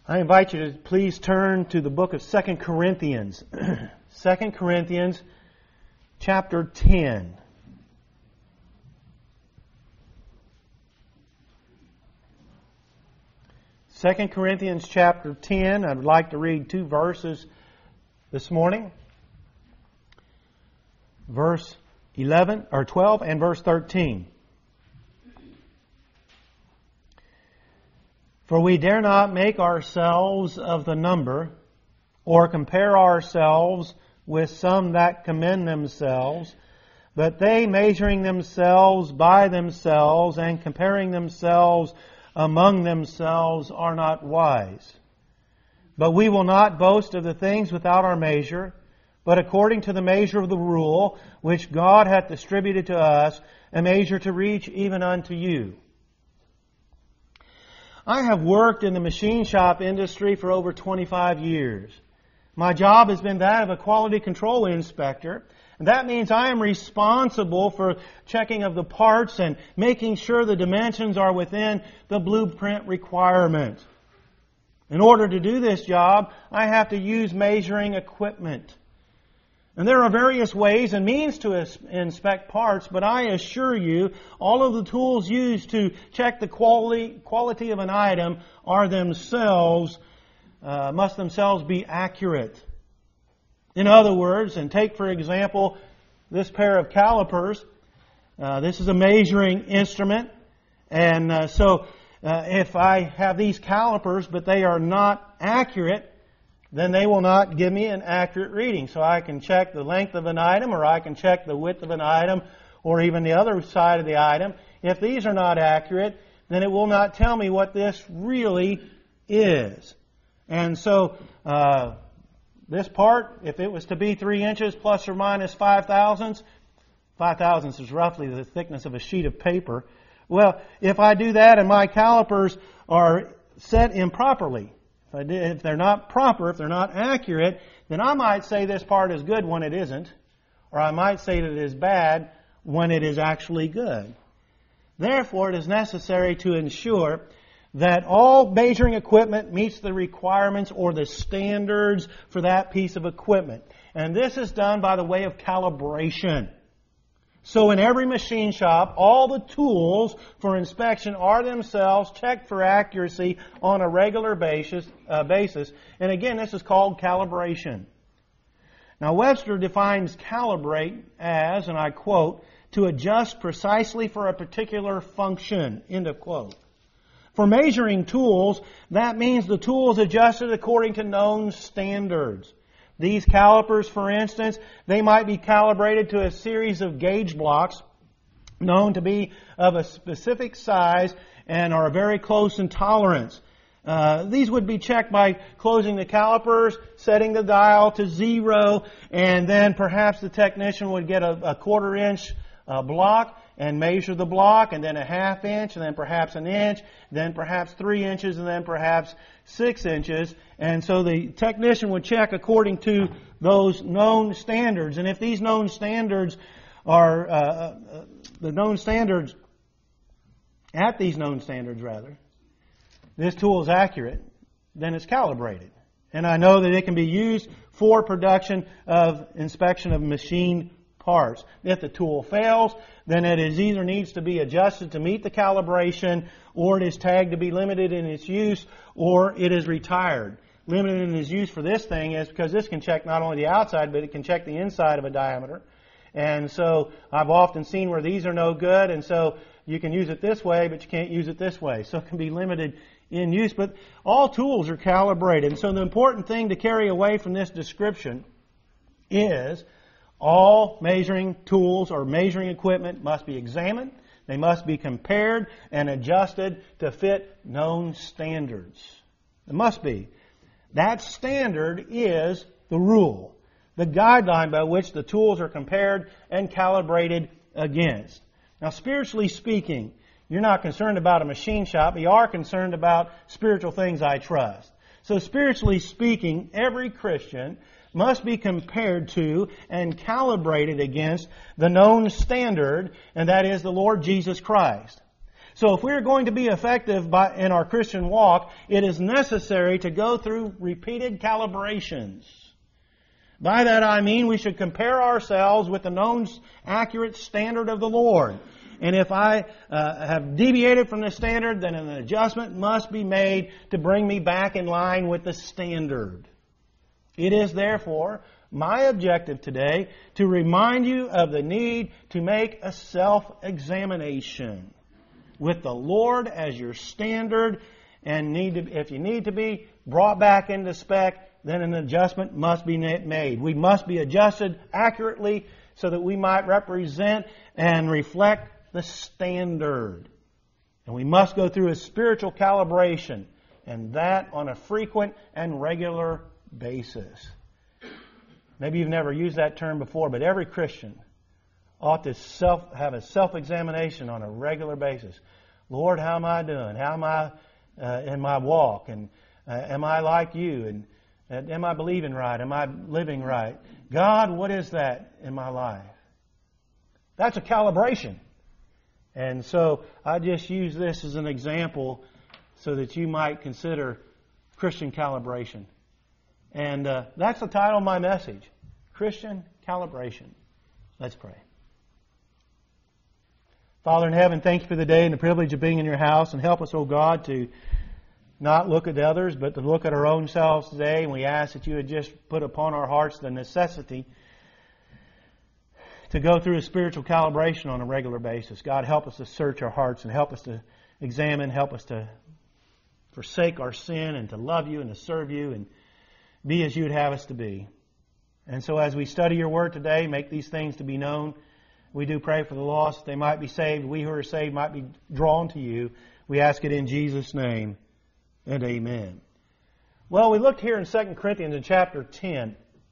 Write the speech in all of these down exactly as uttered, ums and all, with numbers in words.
I invite you to please turn to the book of Second Corinthians. Second Corinthians chapter ten. Second Corinthians chapter ten. I would like to read two verses this morning. Verse eleven or twelve and verse thirteen. For we dare not make ourselves of the number, or compare ourselves with some that commend themselves, but they, measuring themselves by themselves and comparing themselves among themselves, are not wise. But we will not boast of the things without our measure, but according to the measure of the rule, which God hath distributed to us, a measure to reach even unto you. I have worked in the machine shop industry for over twenty-five years. My job has been that of a quality control inspector, and that means I am responsible for checking of the parts and making sure the dimensions are within the blueprint requirement. In order to do this job, I have to use measuring equipment. And there are various ways and means to inspect parts, but I assure you, all of the tools used to check the quality quality of an item are themselves, uh, must themselves be accurate. In other words, and take for example this pair of calipers. Uh, this is a measuring instrument, and uh, so uh, if I have these calipers, but they are not accurate, then they will not give me an accurate reading. So I can check the length of an item, or I can check the width of an item, or even the other side of the item. If these are not accurate, then it will not tell me what this really is. And so uh, this part, if it was to be three inches plus or minus five thousandths, five thousandths is roughly the thickness of a sheet of paper. Well, if I do that and my calipers are set improperly, if they're not proper, if they're not accurate, then I might say this part is good when it isn't, or I might say that it is bad when it is actually good. Therefore, it is necessary to ensure that all measuring equipment meets the requirements or the standards for that piece of equipment. And this is done by the way of calibration. So in every machine shop, all the tools for inspection are themselves checked for accuracy on a regular basis. Uh, basis. And again, this is called calibration. Now Webster defines calibrate as, and I quote, to adjust precisely for a particular function, end of quote. For measuring tools, that means the tool is adjusted according to known standards. These calipers, for instance, they might be calibrated to a series of gauge blocks known to be of a specific size and are very close in tolerance. Uh, these would be checked by closing the calipers, setting the dial to zero, and then perhaps the technician would get a, a quarter inch uh, block and measure the block, and then a half inch, and then perhaps an inch, then perhaps three inches, and then perhaps six inches. And so the technician would check according to those known standards. And if these known standards are, uh, uh, the known standards, at these known standards rather, this tool is accurate, then it's calibrated. And I know that it can be used for production of inspection of machined parts. If the tool fails, then it is either needs to be adjusted to meet the calibration, or it is tagged to be limited in its use, or it is retired. Limited in its use for this thing is because this can check not only the outside, but it can check the inside of a diameter. And so I've often seen where these are no good, and so you can use it this way, but you can't use it this way. So it can be limited in use, but all tools are calibrated. And so the important thing to carry away from this description is all measuring tools or measuring equipment must be examined. They must be compared and adjusted to fit known standards. It must be. That standard is the rule, the guideline by which the tools are compared and calibrated against. Now, spiritually speaking, you're not concerned about a machine shop, but you are concerned about spiritual things, I trust. So spiritually speaking, every Christian must be compared to and calibrated against the known standard, and that is the Lord Jesus Christ. So if we're going to be effective by, in our Christian walk, it is necessary to go through repeated calibrations. By that I mean we should compare ourselves with the known accurate standard of the Lord. And if I uh, have deviated from the standard, then an adjustment must be made to bring me back in line with the standard. It is therefore my objective today to remind you of the need to make a self-examination with the Lord as your standard, and need to, if you need to be brought back into spec, then an adjustment must be made. We must be adjusted accurately so that we might represent and reflect the standard. And we must go through a spiritual calibration, and that on a frequent and regular basis. Maybe you've never used that term before, but every Christian ought to self have a self-examination on a regular basis. Lord, how am I doing? How am I uh, in my walk? And uh, am I like you? And uh, am I believing right? Am I living right? God, what is that in my life? That's a calibration. And so I just use this as an example so that you might consider Christian calibration. And uh, that's the title of my message, Christian Calibration. Let's pray. Father in heaven, thank you for the day and the privilege of being in your house. And help us, O God, to not look at others, but to look at our own selves today. And we ask that you would just put upon our hearts the necessity to go through a spiritual calibration on a regular basis. God, help us to search our hearts and help us to examine, help us to forsake our sin and to love you and to serve you and be as you would have us to be. And so as we study your word today, make these things to be known. We do pray for the lost, they might be saved. We who are saved might be drawn to you. We ask it in Jesus' name, and amen. Well, we looked here in Second Corinthians in chapter ten,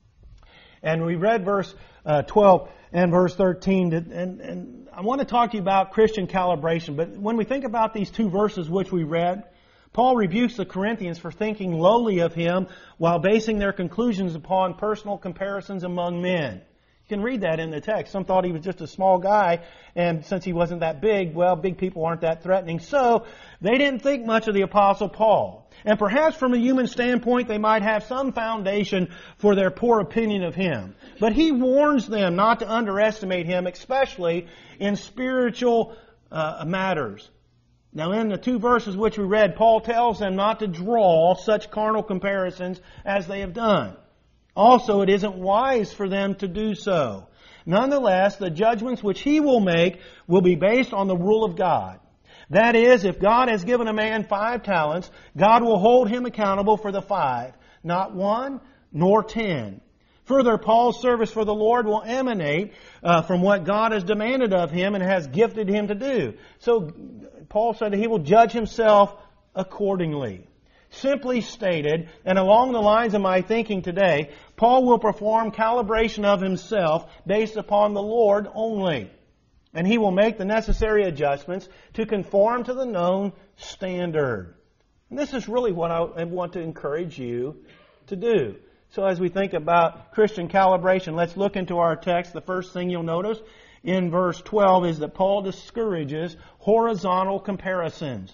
and we read verse uh, twelve and verse thirteen, and, and I want to talk to you about Christian calibration. But when we think about these two verses which we read, Paul rebukes the Corinthians for thinking lowly of him while basing their conclusions upon personal comparisons among men. You can read that in the text. Some thought he was just a small guy, and since he wasn't that big, well, big people aren't that threatening. So they didn't think much of the Apostle Paul. And perhaps from a human standpoint, they might have some foundation for their poor opinion of him. But he warns them not to underestimate him, especially in spiritual uh, matters. Now, in the two verses which we read, Paul tells them not to draw such carnal comparisons as they have done. Also, it isn't wise for them to do so. Nonetheless, the judgments which he will make will be based on the rule of God. That is, if God has given a man five talents, God will hold him accountable for the five, not one nor ten. Further, Paul's service for the Lord will emanate uh, from what God has demanded of him and has gifted him to do. So, Paul said that he will judge himself accordingly. Simply stated, and along the lines of my thinking today, Paul will perform calibration of himself based upon the Lord only. And he will make the necessary adjustments to conform to the known standard. And this is really what I want to encourage you to do. So as we think about Christian calibration, let's look into our text. The first thing you'll notice in verse twelve is that Paul discourages horizontal comparisons.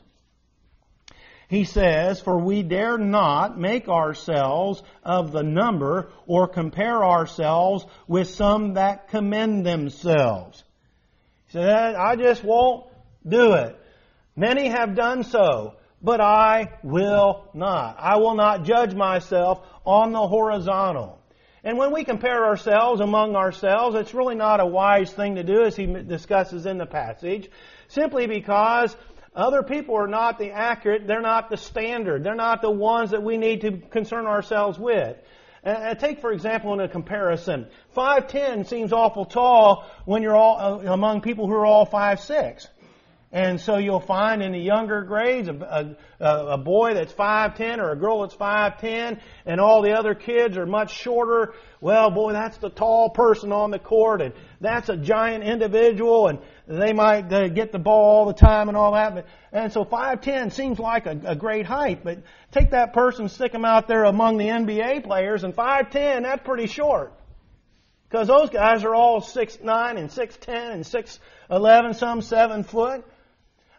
He says, "For we dare not make ourselves of the number or compare ourselves with some that commend themselves." He said, "I just won't do it. Many have done so, but I will not. I will not judge myself on the horizontal." And when we compare ourselves among ourselves, it's really not a wise thing to do, as he discusses in the passage, simply because other people are not the accurate, they're not the standard, they're not the ones that we need to concern ourselves with. Uh, take, for example, in a comparison, five ten seems awful tall when you're all uh, among people who are all five six. And so you'll find in the younger grades a, a, a boy that's five ten or a girl that's five ten, and all the other kids are much shorter. Well, boy, that's the tall person on the court, and that's a giant individual, and they might uh, get the ball all the time and all that. But, and so five ten seems like a, a great height, but take that person, stick them out there among the N B A players, and five ten, that's pretty short. Because those guys are all six nine and six ten and six eleven, some seven foot.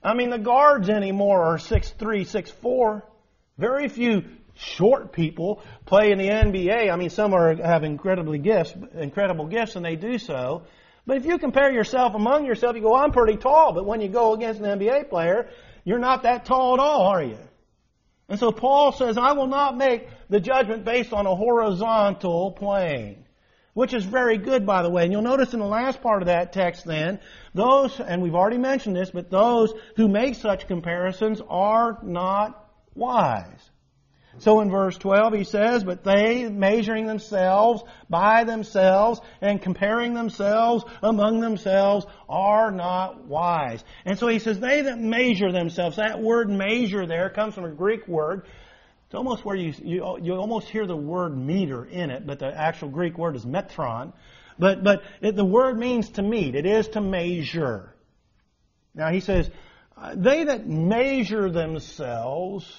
I mean, the guards anymore are six three, six four. Very few short people play in the N B A. I mean, some are have incredibly gifts, incredible gifts, and they do so. But if you compare yourself among yourself, you go, I'm pretty tall. But when you go against an N B A player, you're not that tall at all, are you? And so Paul says, I will not make the judgment based on a horizontal plane. Which is very good, by the way. And you'll notice in the last part of that text then, those, and we've already mentioned this, but those who make such comparisons are not wise. So in verse twelve he says, but they, measuring themselves by themselves and comparing themselves among themselves, are not wise. And so he says, they that measure themselves, that word measure there comes from a Greek word. It's almost where you, you, you almost hear the word meter in it, but the actual Greek word is metron. But, but it, the word means to meet. It is to measure. Now he says, they that measure themselves,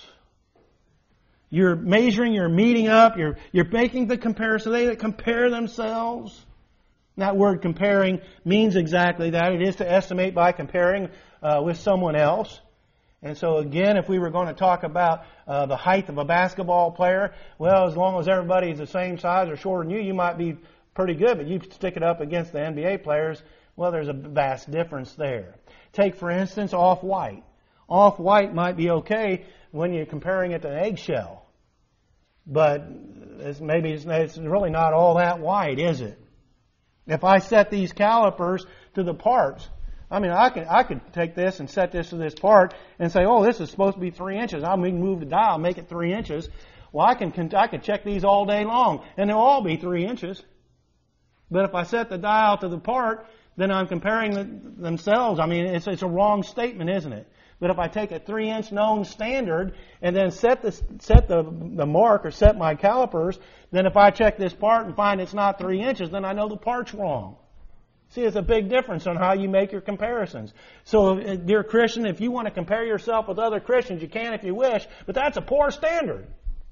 you're measuring, you're meeting up, you're, you're making the comparison. They that compare themselves. That word comparing means exactly that. It is to estimate by comparing uh, with someone else. And so again, if we were going to talk about uh, the height of a basketball player, well, as long as everybody's the same size or shorter than you, you might be pretty good. But you stick it up against the N B A players, well, there's a vast difference there. Take, for instance, Off-White. Off-White might be okay when you're comparing it to an eggshell. But it's maybe it's, it's really not all that white, is it? If I set these calipers to the parts, I mean, I can I could take this and set this to this part and say, oh, this is supposed to be three inches. I can move the dial, make it three inches. Well, I can I can check these all day long, and they'll all be three inches. But if I set the dial to the part, then I'm comparing the, themselves. I mean, it's it's a wrong statement, isn't it? But if I take a three-inch known standard and then set the set the the mark or set my calipers, then if I check this part and find it's not three inches, then I know the part's wrong. See, it's a big difference on how you make your comparisons. So, dear Christian, if you want to compare yourself with other Christians, you can if you wish, but that's a poor standard.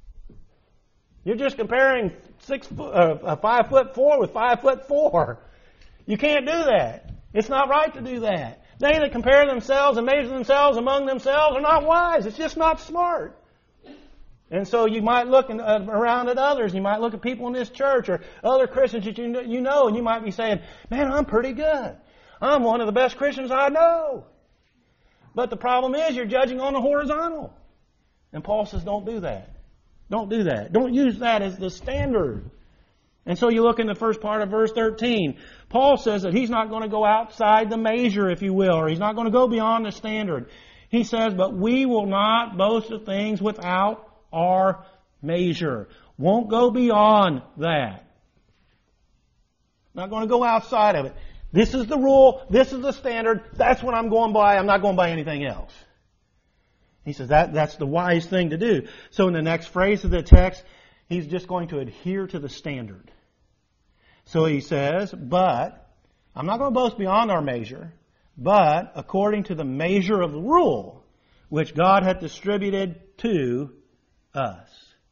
You're just comparing six foot, uh, five foot four with five foot four. You can't do that. It's not right to do that. They that compare themselves and measure themselves among themselves are not wise. It's just not smart. And so you might look in, uh, around at others. You might look at people in this church or other Christians that you know, you know, and you might be saying, man, I'm pretty good. I'm one of the best Christians I know. But the problem is you're judging on the horizontal. And Paul says, don't do that. Don't do that. Don't use that as the standard. And so you look in the first part of verse thirteen. Paul says that he's not going to go outside the measure, if you will, or he's not going to go beyond the standard. He says, but we will not boast of things without our measure. Won't go beyond that. Not going to go outside of it. This is the rule. This is the standard. That's what I'm going by. I'm not going by anything else. He says that that's the wise thing to do. So in the next phrase of the text, he's just going to adhere to the standard. So he says, but I'm not going to boast beyond our measure, but according to the measure of the rule which God hath distributed to us.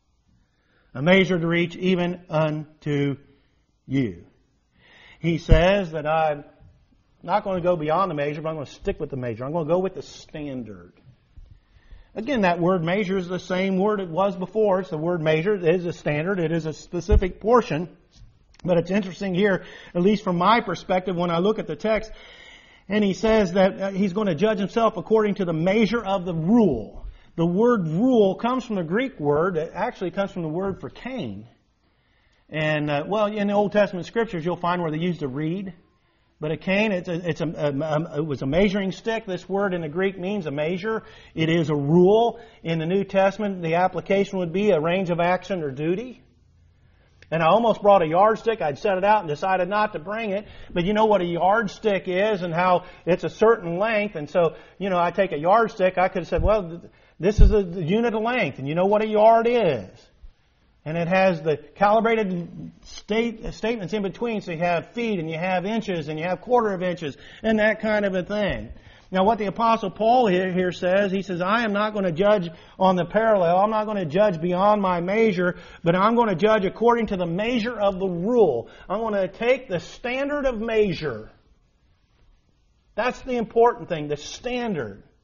A measure to reach even unto you. He says that I'm not going to go beyond the measure, but I'm going to stick with the measure. I'm going to go with the standard. Again, that word measure is the same word it was before. It's the word measure. It is a standard. It is a specific portion. But it's interesting here, at least from my perspective, when I look at the text, and he says that he's going to judge himself according to the measure of the rule. The word rule comes from the Greek word. It actually comes from the word for cane. And, uh, well, in the Old Testament scriptures, you'll find where they used a reed. But a cane, it's a, it's a, a, it was a measuring stick. This word in the Greek means a measure. It is a rule. In the New Testament, the application would be a range of action or duty. And I almost brought a yardstick. I'd set it out and decided not to bring it. But you know what a yardstick is and how it's a certain length. And so, you know, I take a yardstick. I could have said, well, this is a unit of length. And you know what a yard is. And it has the calibrated state, statements in between. So you have feet and you have inches and you have quarter of inches and that kind of a thing. Now what the Apostle Paul here, here says, he says, I am not going to judge on the parallel. I'm not going to judge beyond my measure, but I'm going to judge according to the measure of the rule. I'm going to take the standard of measure. That's the important thing, the standard.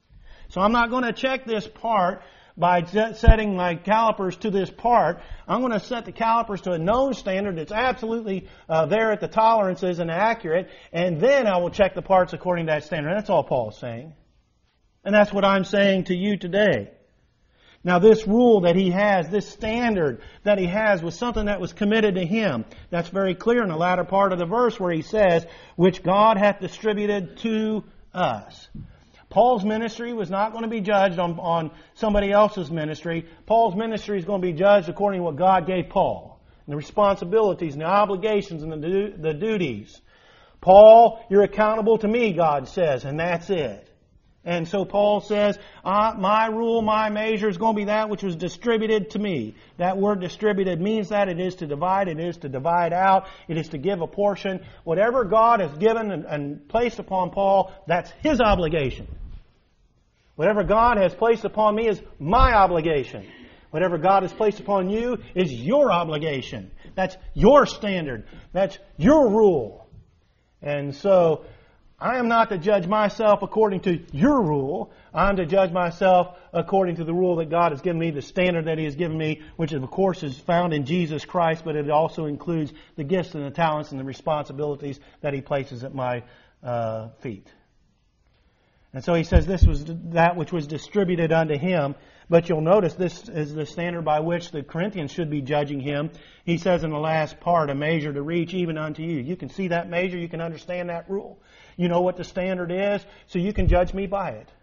So I'm not going to check this part by setting my calipers to this part. I'm going to set the calipers to a known standard that's absolutely uh, there at the tolerances and accurate, and then I will check the parts according to that standard. That's all Paul's saying. And that's what I'm saying to you today. Now this rule that he has, this standard that he has, was something that was committed to him. That's very clear in the latter part of the verse where he says, which God hath distributed to us. Paul's ministry was not going to be judged on, on somebody else's ministry. Paul's ministry is going to be judged according to what God gave Paul. And the responsibilities and the obligations and the, du- the duties. Paul, you're accountable to me, God says, and that's it. And so Paul says, uh, my rule, my measure is going to be that which was distributed to me. That word distributed means that it is to divide, it is to divide out, it is to give a portion. Whatever God has given and, and placed upon Paul, that's his obligation. Whatever God has placed upon me is my obligation. Whatever God has placed upon you is your obligation. That's your standard. That's your rule. And so, I am not to judge myself according to your rule. I am to judge myself according to the rule that God has given me, the standard that He has given me, which of course is found in Jesus Christ, but it also includes the gifts and the talents and the responsibilities that He places at my uh, feet. And so he says this was that which was distributed unto him. But you'll notice this is the standard by which the Corinthians should be judging him. He says in the last part, a measure to reach even unto you. You can see that measure. You can understand that rule. You know what the standard is, so you can judge me by it.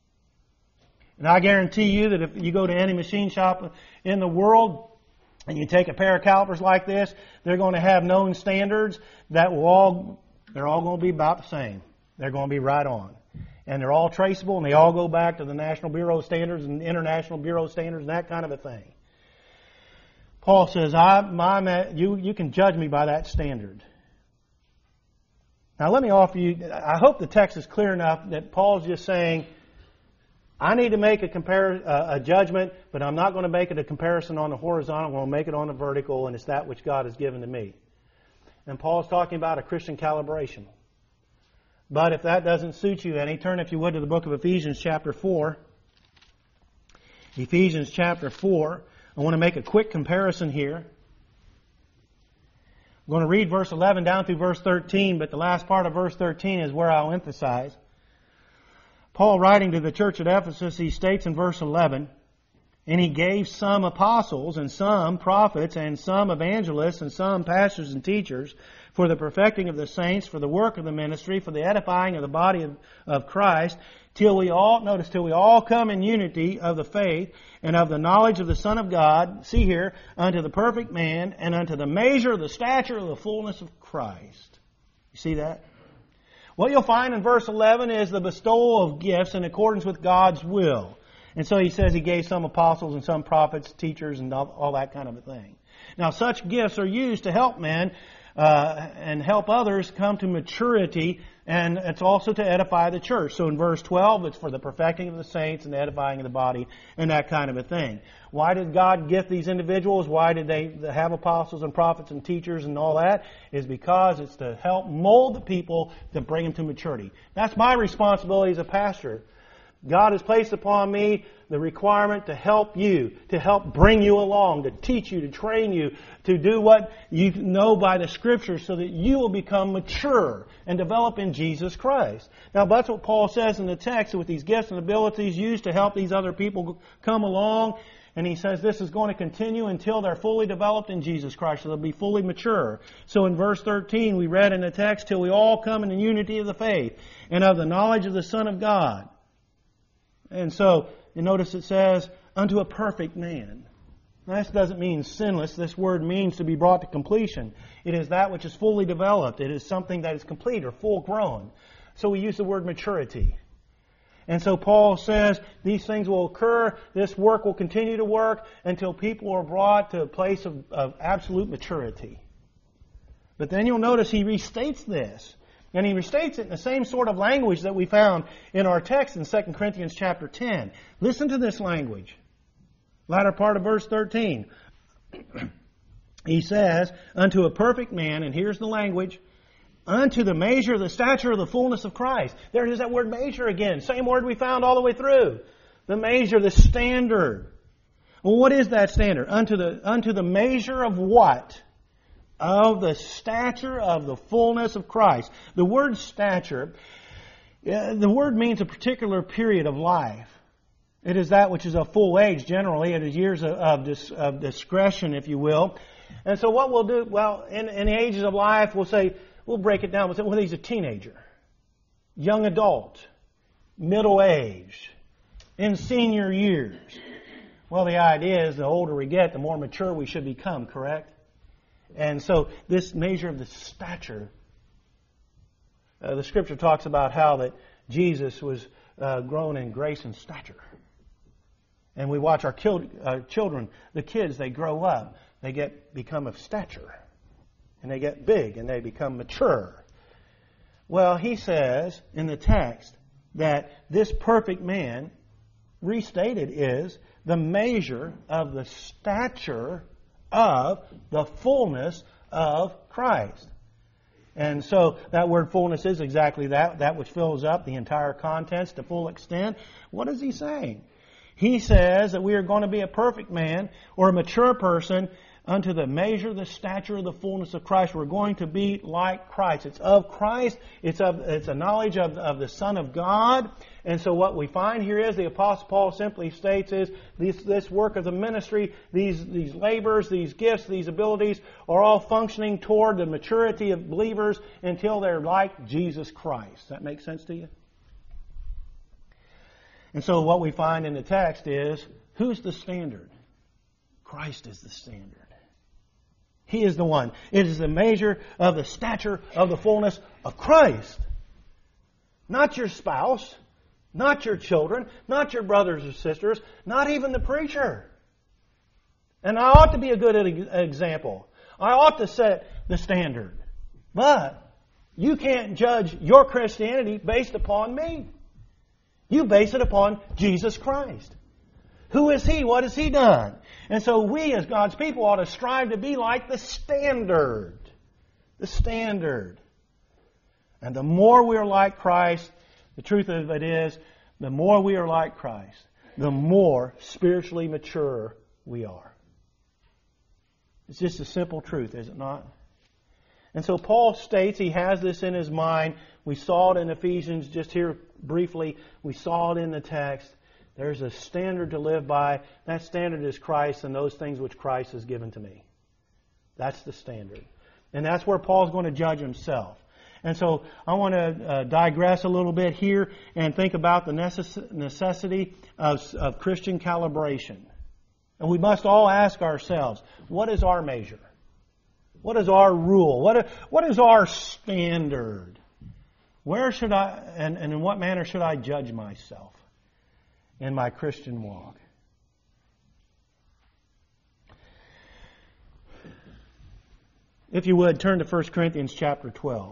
And I guarantee you that if you go to any machine shop in the world and you take a pair of calipers like this, they're going to have known standards that will all, they're all going to be about the same. They're going to be right on. And they're all traceable, and they all go back to the National Bureau of Standards and International Bureau of Standards and that kind of a thing. Paul says, I, my, you, you can judge me by that standard. Now let me offer you, I hope the text is clear enough that Paul's just saying, I need to make a, compare, uh, a judgment, but I'm not going to make it a comparison on the horizontal, I'm going to make it on the vertical, and it's that which God has given to me. And Paul's talking about a Christian calibration. But if that doesn't suit you any, turn, if you would, to the book of Ephesians chapter four. Ephesians chapter four. I want to make a quick comparison here. I'm going to read verse eleven down through verse thirteen, but the last part of verse thirteen is where I'll emphasize. Paul, writing to the church at Ephesus, he states in verse eleven, and he gave some apostles, and some prophets, and some evangelists, and some pastors and teachers, for the perfecting of the saints, for the work of the ministry, for the edifying of the body of, of Christ, till we all, notice, till we all come in unity of the faith, and of the knowledge of the Son of God, see here, unto the perfect man, and unto the measure of the stature of the fullness of Christ. You see that? What you'll find in verse eleven is the bestowal of gifts in accordance with God's will. And so he says he gave some apostles and some prophets, teachers, and all, all that kind of a thing. Now, such gifts are used to help men uh, and help others come to maturity, and it's also to edify the church. So in verse twelve, it's for the perfecting of the saints and the edifying of the body and that kind of a thing. Why did God gift these individuals? Why did they have apostles and prophets and teachers and all that? Is because it's to help mold the people to bring them to maturity. That's my responsibility as a pastor. God has placed upon me the requirement to help you, to help bring you along, to teach you, to train you, to do what you know by the Scriptures so that you will become mature and develop in Jesus Christ. Now, that's what Paul says in the text with these gifts and abilities used to help these other people come along. And he says this is going to continue until they're fully developed in Jesus Christ, so they'll be fully mature. So in verse thirteen, we read in the text, till we all come in the unity of the faith and of the knowledge of the Son of God. And so, you notice it says, unto a perfect man. Now, this doesn't mean sinless. This word means to be brought to completion. It is that which is fully developed. It is something that is complete or full grown. So we use the word maturity. And so Paul says these things will occur, this work will continue to work until people are brought to a place of, of absolute maturity. But then you'll notice he restates this. And he restates it in the same sort of language that we found in our text in Second Corinthians chapter ten. Listen to this language. Latter part of verse thirteen. He says, unto a perfect man, and here's the language, unto the measure of the stature of the fullness of Christ. There is that word measure again. Same word we found all the way through. The measure, the standard. Well, what is that standard? Unto the, unto the measure of what? Of the stature of the fullness of Christ. The word stature, uh, the word means a particular period of life. It is that which is of full age, generally. It is years of, of, dis, of discretion, if you will. And so what we'll do, well, in, in the ages of life, we'll say, we'll break it down. We'll say, well, he's a teenager, young adult, middle age, in senior years. Well, the idea is the older we get, the more mature we should become, correct? And so this measure of the stature, uh, the Scripture talks about how that Jesus was uh, grown in grace and stature. And we watch our kil- uh, children, the kids, they grow up. They get become of stature. And they get big and they become mature. Well, he says in the text that this perfect man, restated, is the measure of the stature of the fullness of Christ. And so that word fullness is exactly that, that which fills up the entire contents to full extent. What is he saying? He says that we are going to be a perfect man or a mature person unto the measure, the stature of the fullness of Christ. We're going to be like Christ. It's of Christ. It's of it's a knowledge of, of the Son of God. And so what we find here is the Apostle Paul simply states is this, this work of the ministry, these, these labors, these gifts, these abilities are all functioning toward the maturity of believers until they're like Jesus Christ. That makes sense to you? And so what we find in the text is, who's the standard? Christ is the standard. He is the one. It is the measure of the stature of the fullness of Christ. Not your spouse, not your children, not your brothers or sisters, not even the preacher. And I ought to be a good example. I ought to set the standard. But you can't judge your Christianity based upon me. You base it upon Jesus Christ. Who is He? What has He done? And so we as God's people ought to strive to be like the standard. The standard. And the more we are like Christ, the truth of it is, the more we are like Christ, the more spiritually mature we are. It's just a simple truth, is it not? And so Paul states he has this in his mind. We saw it in Ephesians just here briefly. We saw it in the text. There's a standard to live by. That standard is Christ and those things which Christ has given to me. That's the standard. And that's where Paul's going to judge himself. And so I want to uh, digress a little bit here and think about the necess- necessity of, of Christian calibration. And we must all ask ourselves, what is our measure? What is our rule? What, what is our standard? Where should I, and, and in what manner should I judge myself in my Christian walk? If you would, turn to First Corinthians chapter twelve.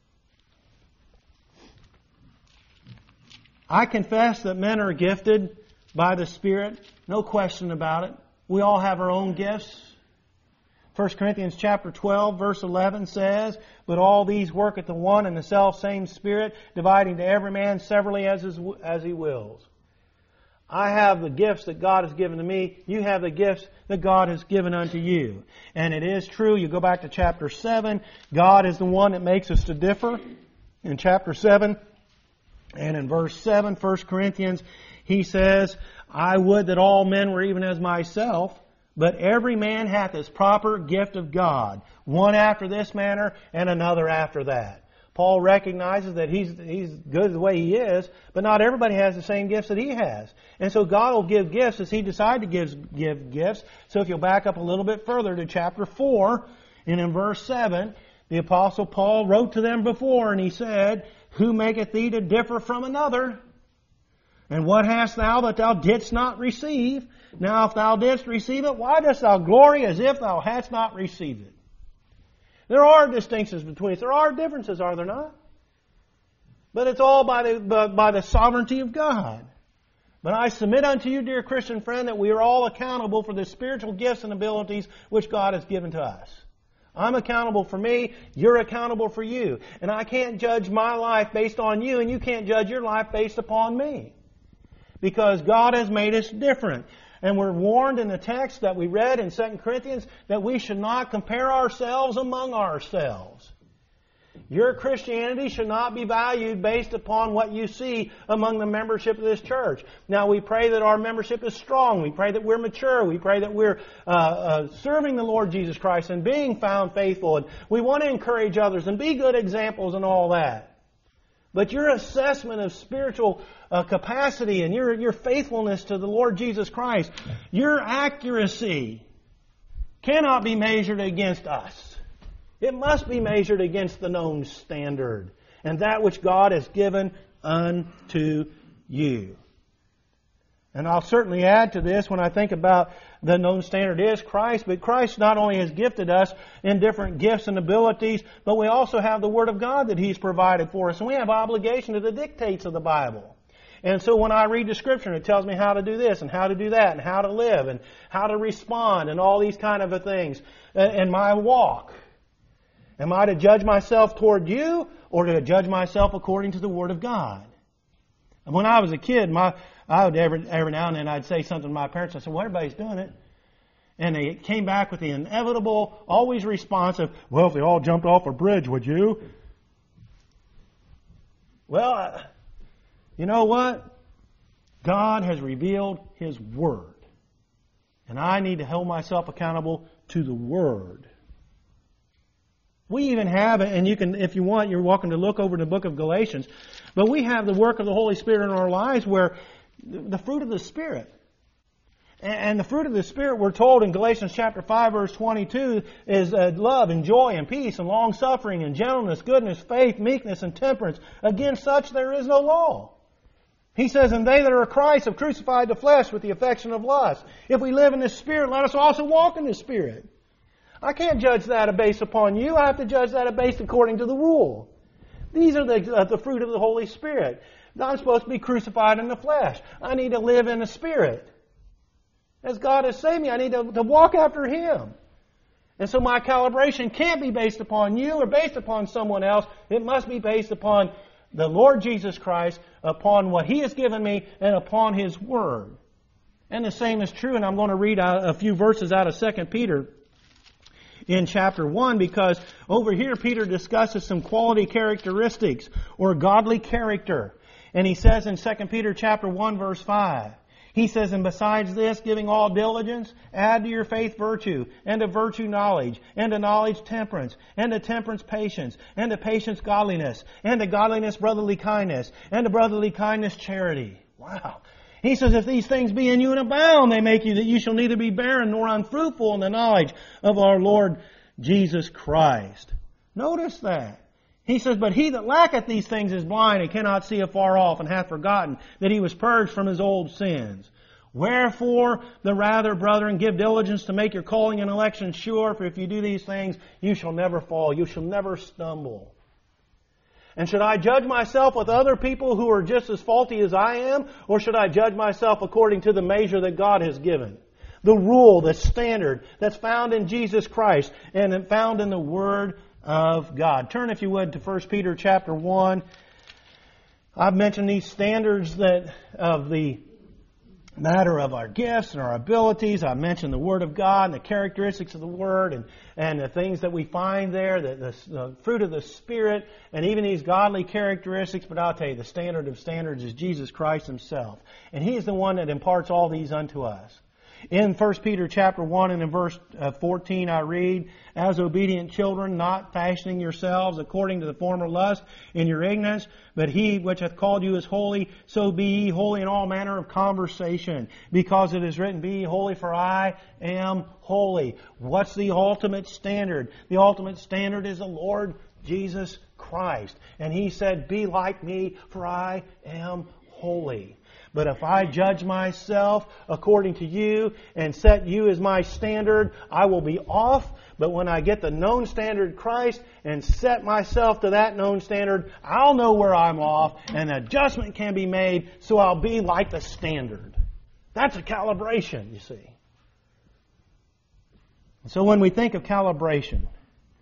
I confess that men are gifted by the Spirit. No question about it. We all have our own gifts. First Corinthians chapter twelve, verse eleven says, "But all these work at the one and the self same Spirit, dividing to every man severally as, his, as he wills." I have the gifts that God has given to me. You have the gifts that God has given unto you. And it is true. You go back to chapter seven. God is the one that makes us to differ. In chapter seven and in verse seven, First Corinthians, he says, "I would that all men were even as myself, but every man hath his proper gift of God, one after this manner and another after that." Paul recognizes that he's he's good the way he is, but not everybody has the same gifts that he has. And so God will give gifts as He decides to give, give gifts. So if you'll back up a little bit further to chapter four, and in verse seven, the Apostle Paul wrote to them before, and he said, "Who maketh thee to differ from another? And what hast thou that thou didst not receive? Now if thou didst receive it, why dost thou glory as if thou hadst not received it?" There are distinctions between us. There are differences, are there not? But it's all by the, by, by the sovereignty of God. But I submit unto you, dear Christian friend, that we are all accountable for the spiritual gifts and abilities which God has given to us. I'm accountable for me. You're accountable for you. And I can't judge my life based on you, and you can't judge your life based upon me. Because God has made us different. And we're warned in the text that we read in Second Corinthians that we should not compare ourselves among ourselves. Your Christianity should not be valued based upon what you see among the membership of this church. Now, we pray that our membership is strong. We pray that we're mature. We pray that we're uh, uh, serving the Lord Jesus Christ and being found faithful. And we want to encourage others and be good examples and all that. But your assessment of spiritual uh, capacity and your, your faithfulness to the Lord Jesus Christ, your accuracy cannot be measured against us. It must be measured against the known standard and that which God has given unto you. And I'll certainly add to this when I think about the known standard is Christ, but Christ not only has gifted us in different gifts and abilities, but we also have the Word of God that He's provided for us, and we have obligation to the dictates of the Bible. And so when I read the Scripture, it tells me how to do this and how to do that and how to live and how to respond and all these kind of things in my walk. Am I to judge myself toward you or to judge myself according to the Word of God? And when I was a kid, my I would every, every now and then I'd say something to my parents. I said, well, everybody's doing it. And they came back with the inevitable, always responsive, well, if they all jumped off a bridge, would you? Well, you know what? God has revealed His Word. And I need to hold myself accountable to the Word. We even have, and you can, if you want, you're welcome to look over the book of Galatians, but we have the work of the Holy Spirit in our lives where the fruit of the Spirit, and the fruit of the Spirit, we're told in Galatians chapter five, verse twenty-two, is uh, love and joy and peace and long-suffering and gentleness, goodness, faith, meekness, and temperance. Against such there is no law. He says, and they that are Christ have crucified the flesh with the affection of lust. If we live in the Spirit, let us also walk in the Spirit. I can't judge that based upon you. I have to judge that based according to the rule. These are the, uh, the fruit of the Holy Spirit. I'm supposed to be crucified in the flesh. I need to live in the Spirit. As God has saved me, I need to, to walk after Him. And so my calibration can't be based upon you or based upon someone else. It must be based upon the Lord Jesus Christ, upon what He has given me, and upon His Word. And the same is true, and I'm going to read a few verses out of Second Peter in chapter one, because over here Peter discusses some quality characteristics or godly character. And he says in Second Peter chapter one, verse five, he says, and besides this, giving all diligence, add to your faith virtue, and to virtue knowledge, and to knowledge temperance, and to temperance patience, and to patience godliness, and to godliness brotherly kindness, and to brotherly kindness charity. Wow. He says, if these things be in you and abound, they make you that you shall neither be barren nor unfruitful in the knowledge of our Lord Jesus Christ. Notice that. He says, but he that lacketh these things is blind and cannot see afar off, and hath forgotten that he was purged from his old sins. Wherefore, the rather, brethren, give diligence to make your calling and election sure, for if you do these things, you shall never fall, you shall never stumble. And should I judge myself with other people who are just as faulty as I am? Or should I judge myself according to the measure that God has given? The rule, the standard that's found in Jesus Christ and found in the Word of God. Turn, if you would, to First Peter chapter one. I've mentioned these standards that of the matter of our gifts and our abilities. I mentioned the Word of God and the characteristics of the Word and, and the things that we find there, the, the, the fruit of the Spirit, and even these godly characteristics. But I'll tell you, the standard of standards is Jesus Christ Himself. And He is the one that imparts all these unto us. In First Peter chapter one and in verse fourteen I read, as obedient children, not fashioning yourselves according to the former lust in your ignorance, but He which hath called you is holy, so be ye holy in all manner of conversation, because it is written, be ye holy, for I am holy. What's the ultimate standard? The ultimate standard is the Lord Jesus Christ. And He said, be like me, for I am holy. But if I judge myself according to you and set you as my standard, I will be off. But when I get the known standard Christ and set myself to that known standard, I'll know where I'm off, and adjustment can be made so I'll be like the standard. That's a calibration, you see. So when we think of calibration,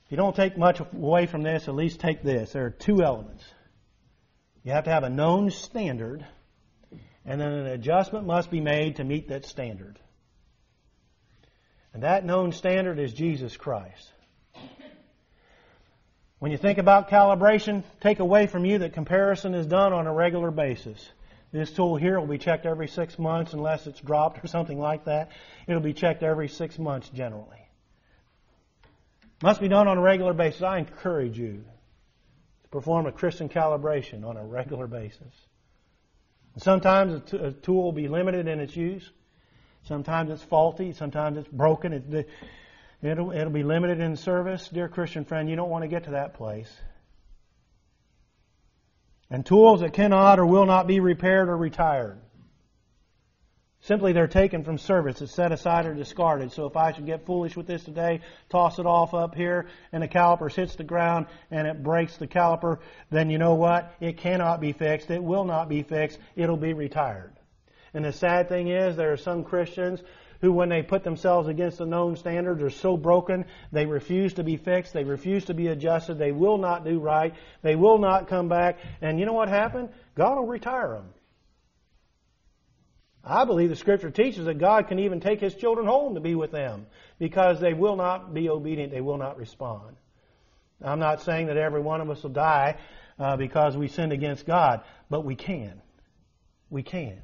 If you don't take much away from this, at least take this. There are two elements. You have to have a known standard, and then an adjustment must be made to meet that standard. And that known standard is Jesus Christ. When you think about calibration, take away from you that comparison is done on a regular basis. This tool here will be checked every six months unless it's dropped or something like that. It'll be checked every six months generally. Must be done on a regular basis. I encourage you to perform a Christian calibration on a regular basis. Sometimes a, t- a tool will be limited in its use. Sometimes it's faulty. Sometimes it's broken. It, it'll, it'll be limited in service. Dear Christian friend, you don't want to get to that place. And tools that cannot or will not be repaired or retired. Simply they're taken from service. It's set aside or discarded. So if I should get foolish with this today, toss it off up here, and the caliper hits the ground and it breaks the caliper, then you know what? It cannot be fixed. It will not be fixed. It'll be retired. And the sad thing is there are some Christians who, when they put themselves against the known standards, are so broken, they refuse to be fixed, they refuse to be adjusted, they will not do right, they will not come back, and you know what happened? God will retire them. I believe the Scripture teaches that God can even take His children home to be with them because they will not be obedient, they will not respond. I'm not saying that every one of us will die uh, because we sinned against God, but we can. We can.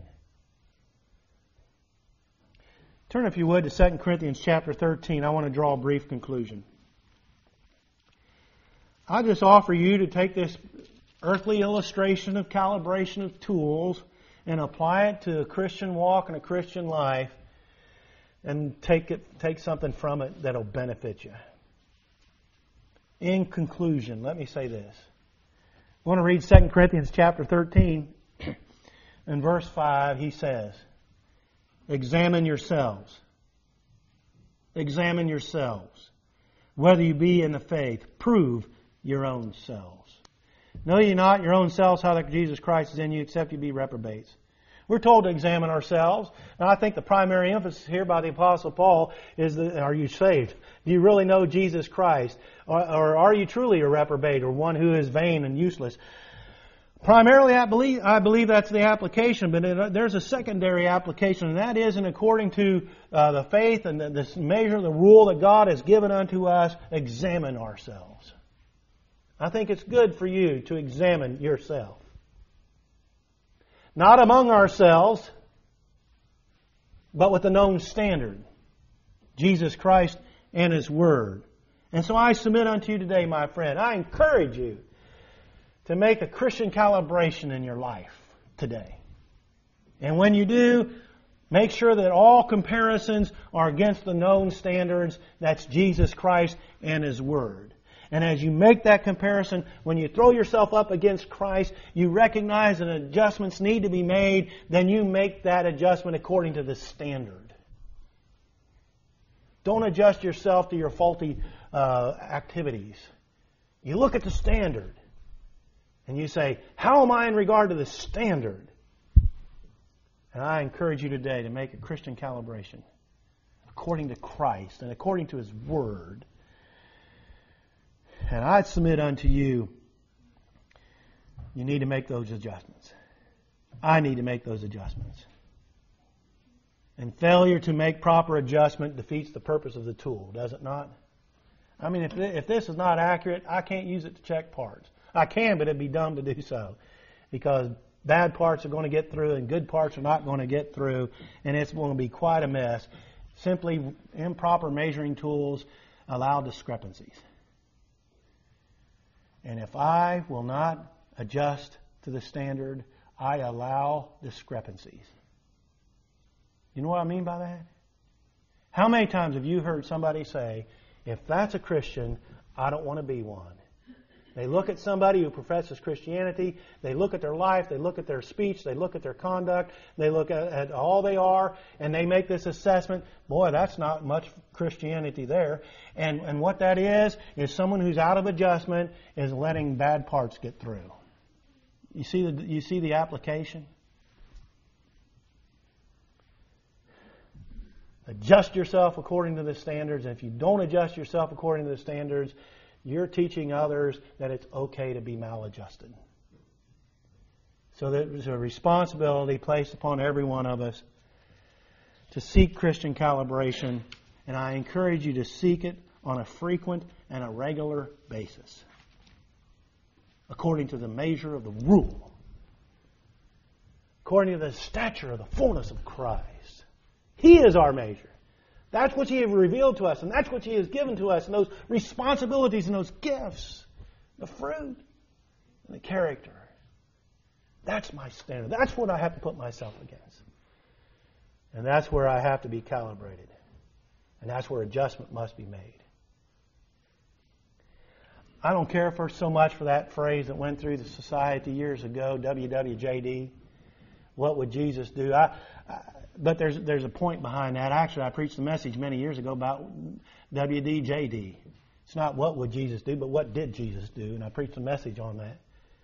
Turn, if you would, to Second Corinthians chapter thirteen. I want to draw a brief conclusion. I just offer you to take this earthly illustration of calibration of tools and apply it to a Christian walk and a Christian life and take it, take something from it that'll benefit you. In conclusion, let me say this. I want to read Second Corinthians chapter thirteen and verse five. He says, examine yourselves. Examine yourselves. Whether you be in the faith, prove your own selves. Know ye not your own selves how that Jesus Christ is in you, except you be reprobates. We're told to examine ourselves. And I think the primary emphasis here by the Apostle Paul is, that, are you saved? Do you really know Jesus Christ? Or, or are you truly a reprobate or one who is vain and useless? Primarily, I believe, I believe that's the application, but it, there's a secondary application, and that is in according to uh, the faith and the, this measure, the rule that God has given unto us, examine ourselves. I think it's good for you to examine yourself. Not among ourselves, but with a known standard. Jesus Christ and His Word. And so I submit unto you today, my friend, I encourage you to make a Christian calibration in your life today. And when you do, make sure that all comparisons are against the known standards. That's Jesus Christ and His Word. And as you make that comparison, when you throw yourself up against Christ, you recognize that adjustments need to be made, then you make that adjustment according to the standard. Don't adjust yourself to your faulty uh, activities. You look at the standard and you say, how am I in regard to the standard? And I encourage you today to make a Christian calibration according to Christ and according to His Word. And I submit unto you, you need to make those adjustments. I need to make those adjustments. And failure to make proper adjustment defeats the purpose of the tool, does it not? I mean, if if this is not accurate, I can't use it to check parts. I can, but it'd be dumb to do so. Because bad parts are going to get through and good parts are not going to get through. And it's going to be quite a mess. Simply improper measuring tools allow discrepancies. And if I will not adjust to the standard, I allow discrepancies. You know what I mean by that? How many times have you heard somebody say, if that's a Christian, I don't want to be one? They look at somebody who professes Christianity, they look at their life, they look at their speech, they look at their conduct, they look at, at all they are, and they make this assessment, boy, that's not much Christianity there. And, and what that is, is someone who's out of adjustment is letting bad parts get through. You see the, you see the application? Adjust yourself according to the standards, and if you don't adjust yourself according to the standards, you're teaching others that it's okay to be maladjusted. So there's a responsibility placed upon every one of us to seek Christian calibration, and I encourage you to seek it on a frequent and a regular basis, according to the measure of the rule, according to the stature of the fullness of Christ. He is our measure. That's what He has revealed to us, and that's what He has given to us, and those responsibilities and those gifts, the fruit and the character. That's my standard. That's what I have to put myself against. And that's where I have to be calibrated. And that's where adjustment must be made. I don't care for so much for that phrase that went through the society years ago, W W J D. What would Jesus do? I, I, but there's there's a point behind that. Actually, I preached a message many years ago about W D J D. It's not what would Jesus do, but what did Jesus do? And I preached a message on that.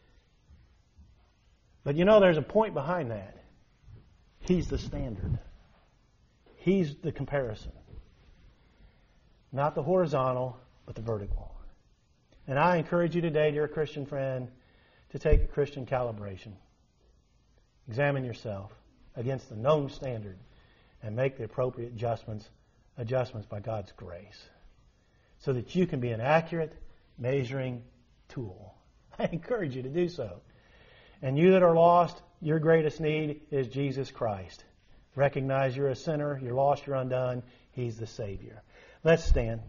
But you know, there's a point behind that. He's the standard. He's the comparison. Not the horizontal, but the vertical. And I encourage you today, dear Christian friend, to take a Christian calibration. Examine yourself against the known standard and make the appropriate adjustments, adjustments by God's grace, so that you can be an accurate measuring tool. I encourage you to do so. And you that are lost, your greatest need is Jesus Christ. Recognize you're a sinner, you're lost, you're undone. He's the Savior. Let's stand.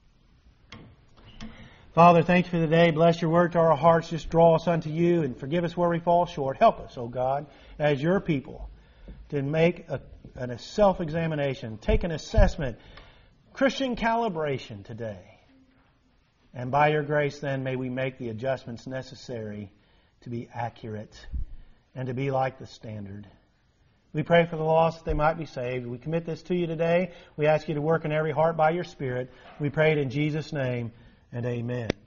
Father, thank you for the day. Bless your word to our hearts. Just draw us unto you and forgive us where we fall short. Help us, O God, as your people, to make a, a self-examination, take an assessment, Christian calibration today. And by your grace, then, may we make the adjustments necessary to be accurate and to be like the standard. We pray for the lost that they might be saved. We commit this to you today. We ask you to work in every heart by your Spirit. We pray it in Jesus' name, and amen.